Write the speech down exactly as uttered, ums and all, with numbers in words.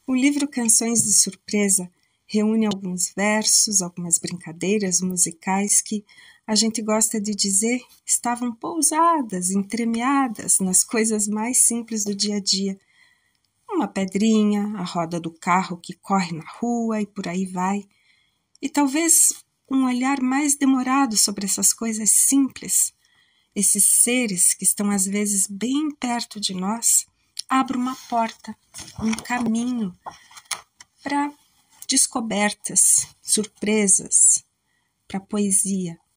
O livro Canções de Surpresa reúne alguns versos, algumas brincadeiras musicais que a gente gosta de dizer estavam pousadas, entremeadas nas coisas mais simples do dia a dia. Uma pedrinha, a roda do carro que corre na rua e por aí vai. E talvez um olhar mais demorado sobre essas coisas simples, esses seres que estão às vezes bem perto de nós, abra uma porta, um caminho para descobertas, surpresas, para poesia.